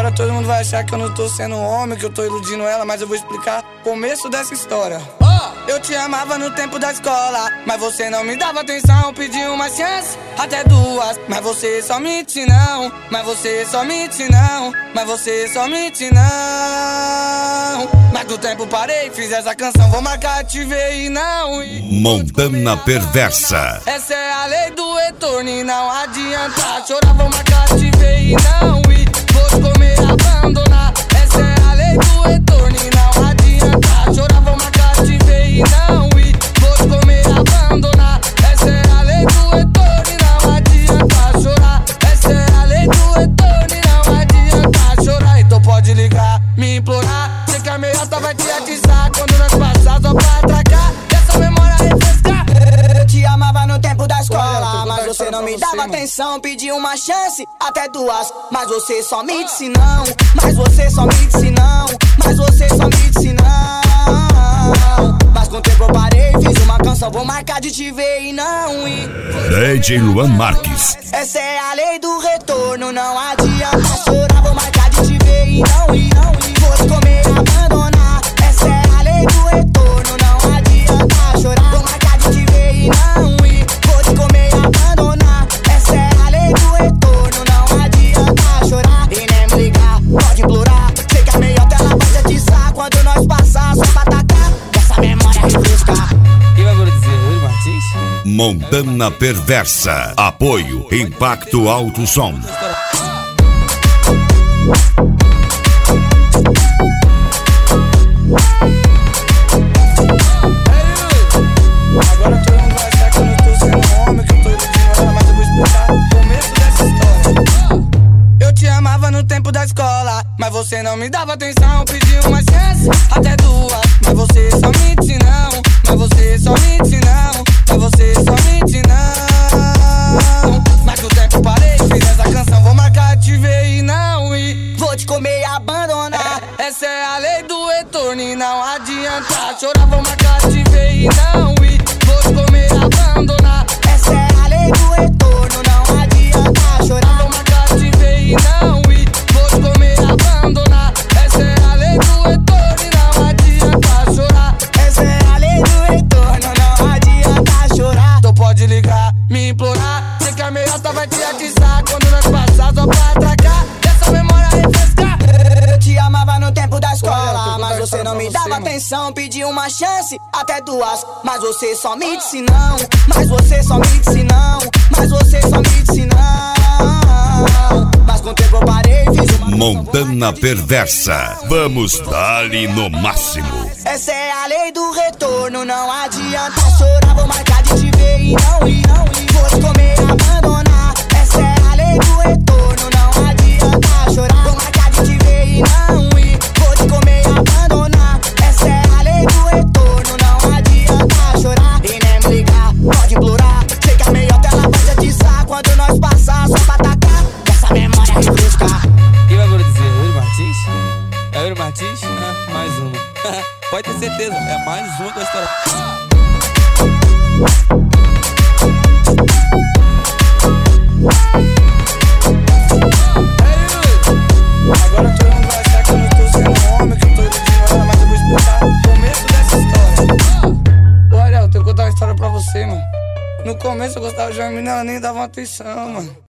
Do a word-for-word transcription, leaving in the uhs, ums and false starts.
Agora todo mundo vai achar que eu não tô sendo homem, que eu tô iludindo ela, mas eu vou explicar o começo dessa história. Eu te amava no tempo da escola, mas você não me dava atenção. Pedi uma chance, até duas, mas você só mente não. Mas você só mente não. Mas você só mente não. Mas do tempo parei, fiz essa canção, vou marcar, te ver e não ir. Montana Perversa. Essa é a lei do retorno e não adianta chorar, vou marcar, te ver e não ir. Vou te comer, abandonar. Essa é a lei do retorno e não adianta chorar, vou marcar, te ver e não ir. Vou te comer, abandonar. Essa é a lei do retorno e não adianta chorar. Essa é a lei do retorno e não adianta chorar. Então pode ligar, me implorar. Sei que a meiota vai te atiçar quando nós passar só pra atracar. Essa memória refrescar. Eu te amava no tempo da escola, mas você não me dava atenção. Pedi uma chance, até duas, mas você só me disse não. Mas você só me disse não. Mas você só me disse não. Mas com o tempo eu parei, fiz uma canção, vou marcar de te ver e não ir. D J Luan Marques. Essa é a lei do retorno, não adianta chorar, vou marcar de te ver e não ir. Vou te comer, abandonar. Essa é a lei do retorno, não adianta chorar, vou marcar de te ver e não ir. Vou te comer, abandonar. Essa é a lei do retorno, não adianta chorar e nem me ligar, pode implorar. Sei que a meiota ela vai te atiçar quando nós passar só pra atacar. Essa memória refrescar. Quem vai agora dizer? Yuri Martins? Montana Perversa. Apoio Impacto Alto Som. Agora todo mundo vai achar que eu não tô sendo homem, que eu tô iludindo ela, mas eu vou explicar o começo dessa história. Eu te amava no tempo da escola, mas você não me dava atenção. Pedi uma chance, até duas, mas você só mente não. Mas você só mente não. Mas você só mente não. Mas do tempo parei, fiz essa canção, vou marcar, te ver e não ir. Vou te comer e abandonar. Essa é a lei do retorno e não adianta chorar, vou marcar, te ver e não ir. Vou te comer, abandonar. Essa é a lei do retorno, não adianta chorar, Vou marcar, te ver e não ir. Vou te comer, abandonar. Essa é a lei do retorno e não adianta chorar. essa é a lei do retorno, não adianta chorar. Então pode ligar, me implorar. Sei que a meiota vai te atiçar quando nós passar só pra atracar. Essa memória refrescar. Eu te amava no tempo da escola, mas você não me dava atenção. Pedi uma chance, até duas, mas você só me disse não. Mas você só me disse não. Mas você só me disse não. Mas com o tempo eu parei, fiz uma Montana Perversa. Vamos dar-lhe no máximo. Essa é a lei do retorno, não adianta chorar, vou marcar de te ver e não ir. Vou te comer, abandonar. Essa é a lei do retorno, não adianta chorar, vou marcar de te ver e não ir. Vou te comer, abandonar. Essa é a lei do retorno, não adianta chorar e nem me ligar, pode implorar. Sei que a meiota ela vai te atiçar quando nós passar só pra atacar. Essa memória refrescar. Quem vai agora dizer? Yuri Martins? É Yuri Martins? Ah, mais uma. Pode ter certeza, é mais uma que vai estourar. Agora todo mundo vai achar que eu não tô sendo homem, que eu tô iludindo ela, mas eu vou explicar o começo dessa história. Olha, eu tenho que contar uma história pra você, mano. No começo eu gostava de uma menina, ela nem dava uma atenção, mano.